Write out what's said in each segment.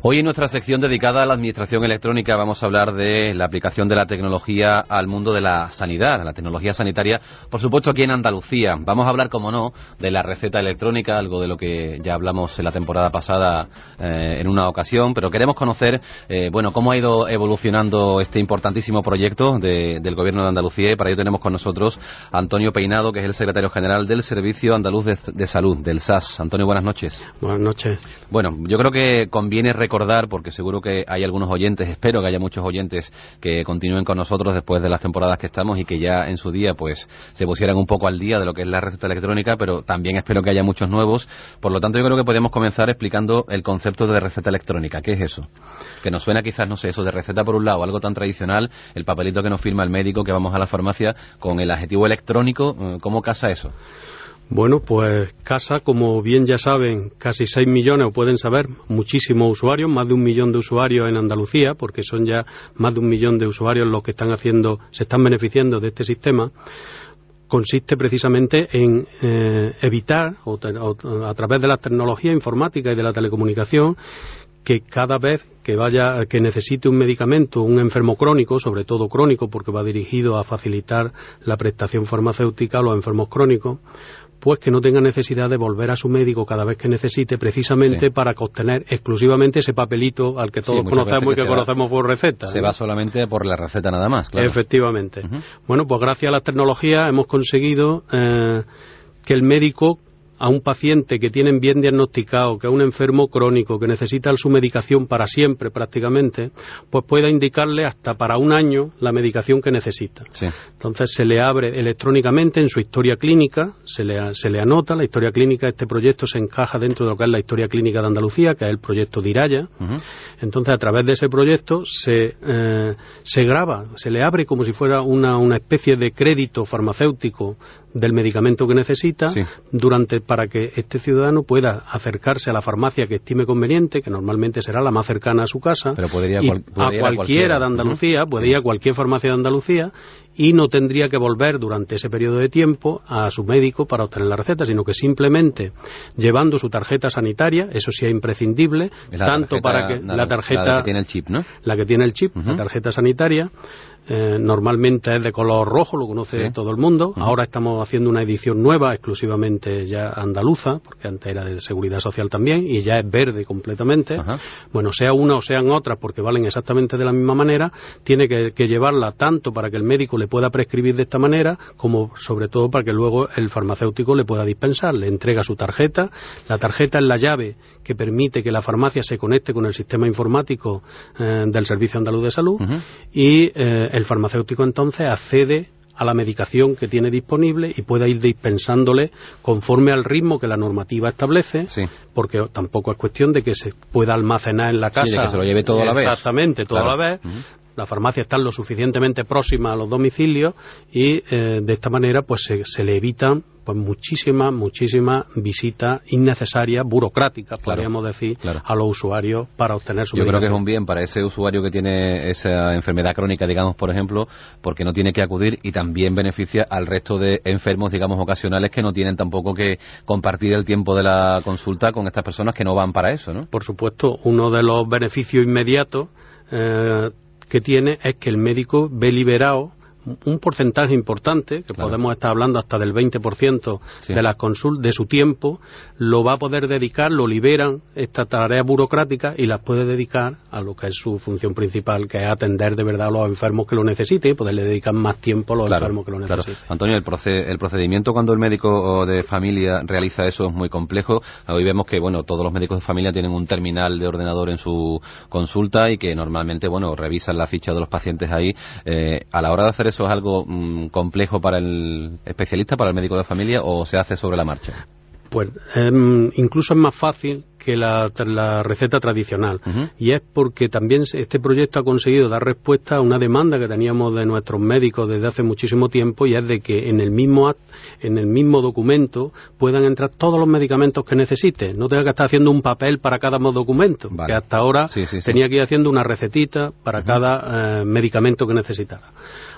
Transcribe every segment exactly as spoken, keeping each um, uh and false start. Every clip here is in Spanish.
Hoy en nuestra sección dedicada a la administración electrónica vamos a hablar de la aplicación de la tecnología al mundo de la sanidad, a la tecnología sanitaria, por supuesto aquí en Andalucía. Vamos a hablar, como no, de la receta electrónica, algo de lo que ya hablamos en la temporada pasada eh, en una ocasión, pero queremos conocer, eh, bueno, cómo ha ido evolucionando este importantísimo proyecto de, del Gobierno de Andalucía, y para ello tenemos con nosotros a Antonio Peinado, que es el secretario general del Servicio Andaluz de, de Salud, del S A S. Antonio, buenas noches. Buenas noches. Bueno, yo creo que conviene recordar, porque seguro que hay algunos oyentes, espero que haya muchos oyentes que continúen con nosotros después de las temporadas que estamos y que ya en su día pues se pusieran un poco al día de lo que es la receta electrónica, pero también espero que haya muchos nuevos. Por lo tanto, yo creo que podemos comenzar explicando el concepto de receta electrónica. ¿Qué es eso? Que nos suena quizás, no sé, eso de receta por un lado, algo tan tradicional, el papelito que nos firma el médico, que vamos a la farmacia, con el adjetivo electrónico. ¿Cómo casa eso? Bueno, pues casa, como bien ya saben, casi seis millones, o pueden saber, muchísimos usuarios, más de un millón de usuarios en Andalucía, porque son ya más de un millón de usuarios los que están haciendo, se están beneficiando de este sistema. Consiste precisamente en eh, evitar, o, te, o a través de la tecnología informática y de la telecomunicación, que cada vez que vaya, que necesite un medicamento, un enfermo crónico, sobre todo crónico, porque va dirigido a facilitar la prestación farmacéutica a los enfermos crónicos, pues que no tenga necesidad de volver a su médico cada vez que necesite, precisamente sí. para obtener exclusivamente ese papelito al que todos sí, conocemos y que, que conocemos va, por receta. Se ¿no? va solamente por la receta nada más, claro. Efectivamente. Uh-huh. Bueno, pues gracias a las tecnologías hemos conseguido eh, que el médico, a un paciente que tienen bien diagnosticado, que es un enfermo crónico, que necesita su medicación para siempre prácticamente, pues pueda indicarle hasta para un año la medicación que necesita. Sí. Entonces se le abre electrónicamente en su historia clínica, se le, se le anota la historia clínica. Este proyecto se encaja dentro de lo que es la historia clínica de Andalucía, que es el proyecto Diraya. Uh-huh. Entonces, a través de ese proyecto se, eh, se graba, se le abre como si fuera una, una especie de crédito farmacéutico del medicamento que necesita, sí. durante para que este ciudadano pueda acercarse a la farmacia que estime conveniente, que normalmente será la más cercana a su casa, pero podría, y cual, podría a cualquiera, cualquiera de Andalucía, uh-huh. puede ir a cualquier farmacia de Andalucía, y no tendría que volver durante ese periodo de tiempo a su médico para obtener la receta, sino que simplemente llevando su tarjeta sanitaria, eso sí es imprescindible, la tanto tarjeta, para que la, la tarjeta la que tiene el chip, ¿no? La que tiene el chip, uh-huh. la tarjeta sanitaria. Eh, normalmente es de color rojo, lo conoce sí. todo el mundo. Uh-huh. Ahora estamos haciendo una edición nueva, exclusivamente ya andaluza, porque antes era de Seguridad Social también, y ya es verde completamente. Uh-huh. Bueno, sea una o sean otras, porque valen exactamente de la misma manera, tiene que, que llevarla tanto para que el médico le pueda prescribir de esta manera, como sobre todo para que luego el farmacéutico le pueda dispensar. Le entrega su tarjeta, la tarjeta es la llave que permite que la farmacia se conecte con el sistema informático eh, del Servicio Andaluz de Salud, uh-huh. y eh, el farmacéutico entonces accede a la medicación que tiene disponible y puede ir dispensándole conforme al ritmo que la normativa establece, sí. porque tampoco es cuestión de que se pueda almacenar en la casa. Sí, de que se lo lleve todo a la vez. Exactamente, todo claro. a la vez. Uh-huh. La farmacia está lo suficientemente próxima a los domicilios y eh, de esta manera pues se, se le evitan pues muchísimas, muchísimas visitas innecesarias, burocráticas, claro, podríamos decir, claro. a los usuarios para obtener su Yo medicación. creo que es un bien para ese usuario que tiene esa enfermedad crónica, digamos, por ejemplo, porque no tiene que acudir, y también beneficia al resto de enfermos, digamos, ocasionales, que no tienen tampoco que compartir el tiempo de la consulta con estas personas que no van para eso, ¿no? Por supuesto, uno de los beneficios inmediatos eh, que tiene es que el médico ve liberado un porcentaje importante, que claro. podemos estar hablando hasta del veinte por ciento sí. de las consultas, de su tiempo, lo va a poder dedicar, lo liberan estas tareas burocráticas y las puede dedicar a lo que es su función principal, que es atender de verdad a los enfermos que lo necesiten y poderle dedicar más tiempo a los claro, enfermos que lo necesiten. Claro. Antonio, el, proced- el procedimiento cuando el médico de familia realiza eso es muy complejo. Hoy vemos que, bueno, todos los médicos de familia tienen un terminal de ordenador en su consulta y que normalmente, bueno, revisan la ficha de los pacientes ahí. Eh, a la hora de hacer eso, ¿eso es algo mmm, complejo para el especialista, para el médico de familia, o se hace sobre la marcha? Pues eh, incluso es más fácil que la, la receta tradicional, uh-huh. y es porque también este proyecto ha conseguido dar respuesta a una demanda que teníamos de nuestros médicos desde hace muchísimo tiempo, y es de que en el mismo act, en el mismo documento puedan entrar todos los medicamentos que necesite, no tenga que estar haciendo un papel para cada documento, vale. que hasta ahora sí, sí, sí. tenía que ir haciendo una recetita para uh-huh. cada eh, medicamento que necesitara.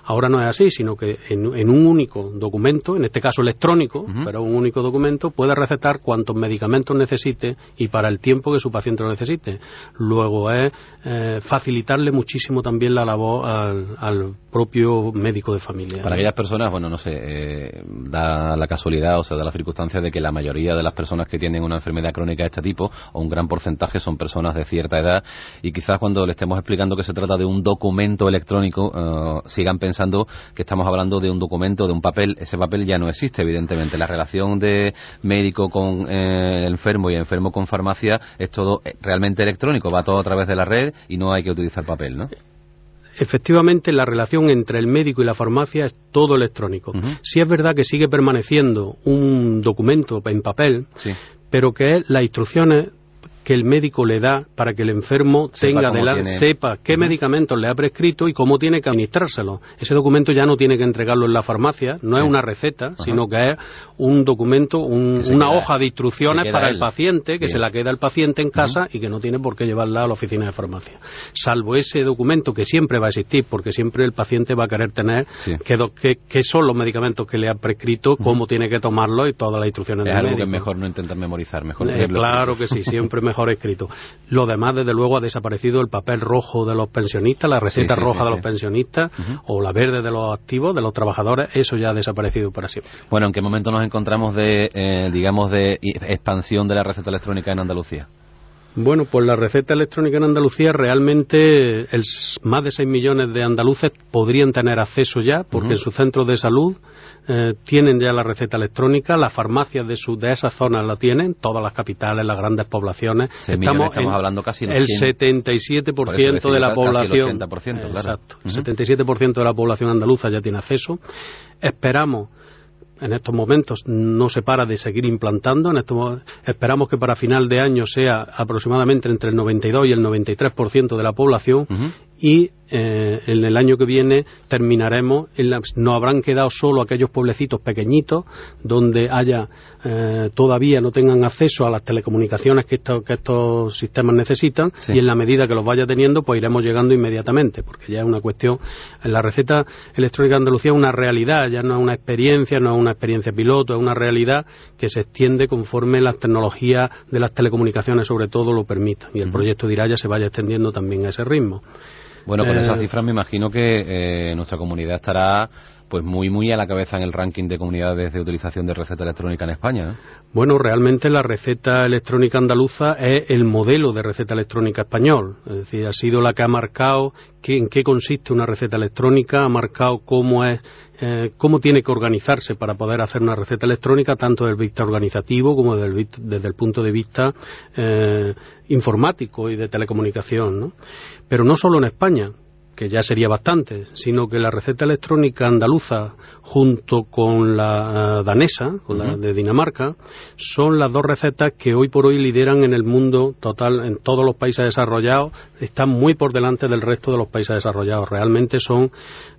Ahora no es así, sino que en, en un único documento, en este caso electrónico, uh-huh. pero un único documento, puede recetar cuantos medicamentos necesite y para el tiempo que su paciente lo necesite. Luego es eh, facilitarle muchísimo también la labor al, al propio médico de familia. Para aquellas personas, bueno, no sé, eh, da la casualidad, o sea, da la circunstancia de que la mayoría de las personas que tienen una enfermedad crónica de este tipo, o un gran porcentaje, son personas de cierta edad, y quizás cuando le estemos explicando que se trata de un documento electrónico, uh, sigan pensando que estamos hablando de un documento, de un papel. Ese papel ya no existe, evidentemente. La relación de médico con eh, enfermo y enfermo con farmacia es todo realmente electrónico, va todo a través de la red y no hay que utilizar papel, ¿no? Efectivamente, la relación entre el médico y la farmacia es todo electrónico. Uh-huh. Sí es verdad que sigue permaneciendo un documento en papel, sí. pero que es las instrucciones que el médico le da para que el enfermo sepa tenga delante, tiene... sepa qué uh-huh. medicamentos le ha prescrito y cómo tiene que administrárselo. Ese documento ya no tiene que entregarlo en la farmacia, no sí. es una receta, uh-huh. sino que es un documento, un, una queda, hoja de instrucciones para él. el paciente, que Bien. se la queda el paciente en casa uh-huh. y que no tiene por qué llevarla a la oficina de farmacia. Salvo ese documento que siempre va a existir, porque siempre el paciente va a querer tener sí. qué, qué, qué son los medicamentos que le ha prescrito, uh-huh. cómo tiene que tomarlos y todas las instrucciones es del algo médico. Que es mejor no intentar memorizar, mejor eh, Claro que sí, siempre mejor escrito. Lo demás, desde luego, ha desaparecido el papel rojo de los pensionistas, la receta sí, sí, roja sí, de sí. los pensionistas, uh-huh. o la verde de los activos, de los trabajadores. Eso ya ha desaparecido para siempre. Bueno, ¿en qué momento nos encontramos de, eh, digamos, de expansión de la receta electrónica en Andalucía? Bueno, pues la receta electrónica en Andalucía realmente el, más de seis millones de andaluces podrían tener acceso ya, porque uh-huh. en sus centros de salud eh, tienen ya la receta electrónica, las farmacias de, su, de esas zonas la tienen, todas las capitales, las grandes poblaciones. Estamos, millones, estamos en, hablando casi el setenta y siete por ciento de la población. El ochenta por ciento, claro. Exacto, uh-huh. el setenta y siete por ciento de la población andaluza ya tiene acceso. Esperamos. En estos momentos no se para de seguir implantando. En estos, esperamos que para final de año sea aproximadamente entre el noventa y dos y el noventa y tres por ciento de la población uh-huh. y eh, en el año que viene terminaremos, en la, no habrán quedado solo aquellos pueblecitos pequeñitos donde haya eh, todavía no tengan acceso a las telecomunicaciones que, esto, que estos sistemas necesitan sí. y en la medida que los vaya teniendo pues iremos llegando inmediatamente, porque ya es una cuestión. La receta electrónica de Andalucía es una realidad, ya no es una experiencia, no es una experiencia piloto, es una realidad que se extiende conforme las tecnologías de las telecomunicaciones sobre todo lo permitan, y el uh-huh. proyecto de Iraya se vaya extendiendo también a ese ritmo. Bueno, con eh, esas cifras me imagino que eh, nuestra comunidad estará pues muy muy a la cabeza en el ranking de comunidades de utilización de receta electrónica en España, ¿no? Bueno, realmente la receta electrónica andaluza es el modelo de receta electrónica español, es decir, ha sido la que ha marcado que, en qué consiste una receta electrónica, ha marcado cómo es eh, cómo tiene que organizarse para poder hacer una receta electrónica, tanto desde el vista organizativo como desde el, desde el punto de vista eh, informático y de telecomunicación, ¿no? Pero no solo en España, que ya sería bastante, sino que la receta electrónica andaluza junto con la uh, danesa, con uh-huh. la de Dinamarca, son las dos recetas que hoy por hoy lideran en el mundo total, en todos los países desarrollados, están muy por delante del resto de los países desarrollados. Realmente son,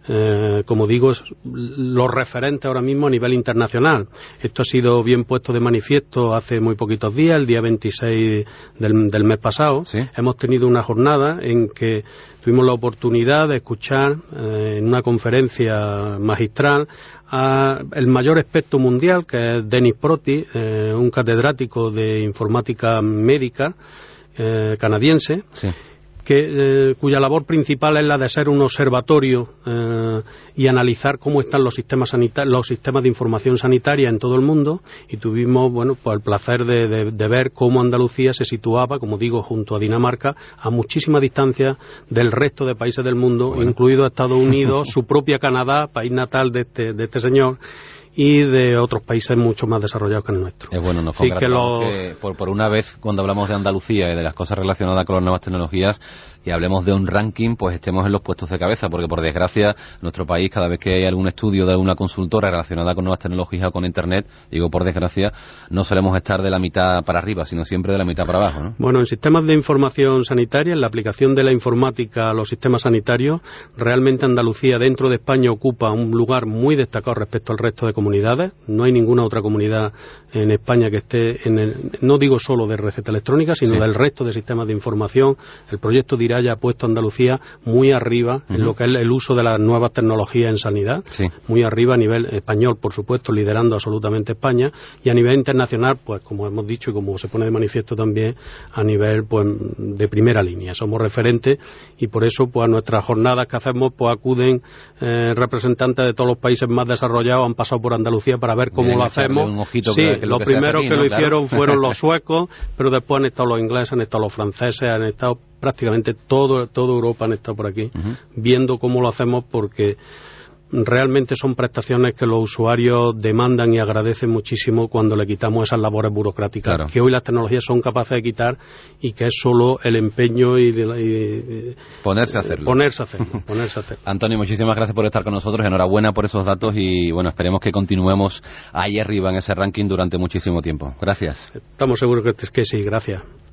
eh, como digo, los referentes ahora mismo a nivel internacional. Esto ha sido bien puesto de manifiesto hace muy poquitos días, el día veintiséis del, del mes pasado. ¿Sí? Hemos tenido una jornada en que tuvimos la oportunidad de escuchar eh, en una conferencia magistral a el mayor experto mundial, que es Denis Proti, eh, un catedrático de informática médica eh, canadiense, sí. que, eh, cuya labor principal es la de ser un observatorio eh, y analizar cómo están los sistemas sanita- los sistemas de información sanitaria en todo el mundo, y tuvimos bueno pues el placer de, de, de ver cómo Andalucía se situaba, como digo, junto a Dinamarca, a muchísima distancia del resto de países del mundo, bueno. incluido Estados Unidos, su propia Canadá, país natal de este, de este señor, y de otros países mucho más desarrollados que el nuestro. Es bueno, nos congratulamos que, lo... que por, por una vez, cuando hablamos de Andalucía y de las cosas relacionadas con las nuevas tecnologías, y hablemos de un ranking, pues estemos en los puestos de cabeza, porque por desgracia nuestro país, cada vez que hay algún estudio de alguna consultora relacionada con nuevas tecnologías o con Internet, digo por desgracia, no solemos estar de la mitad para arriba, sino siempre de la mitad para abajo, ¿no? Bueno, en sistemas de información sanitaria, en la aplicación de la informática a los sistemas sanitarios, realmente Andalucía dentro de España ocupa un lugar muy destacado respecto al resto de comunidades. No hay ninguna otra comunidad en España que esté en el, no digo solo de receta electrónica, sino sí. del resto de sistemas de información. El proyecto de Iraya haya puesto a Andalucía muy arriba uh-huh. en lo que es el uso de las nuevas tecnologías en sanidad, sí. muy arriba a nivel español, por supuesto, liderando absolutamente España, y a nivel internacional, pues como hemos dicho y como se pone de manifiesto también, a nivel pues de primera línea. Somos referentes y por eso pues a nuestras jornadas que hacemos pues acuden eh, representantes de todos los países más desarrollados, han pasado por Andalucía para ver cómo Bien, lo hacemos. Un ojito sí, que, que lo los primeros aquí, que ¿no? lo claro. hicieron fueron los suecos, pero después han estado los ingleses, han estado los franceses, han estado prácticamente todo, toda Europa han estado por aquí, uh-huh. viendo cómo lo hacemos, porque realmente son prestaciones que los usuarios demandan y agradecen muchísimo cuando le quitamos esas labores burocráticas claro. que hoy las tecnologías son capaces de quitar, y que es solo el empeño y, y, y ponerse a hacerlo. Ponerse a hacerlo, ponerse a hacerlo. Antonio, muchísimas gracias por estar con nosotros, enhorabuena por esos datos y bueno, esperemos que continuemos ahí arriba en ese ranking durante muchísimo tiempo. Gracias. Estamos seguros que, que sí, gracias.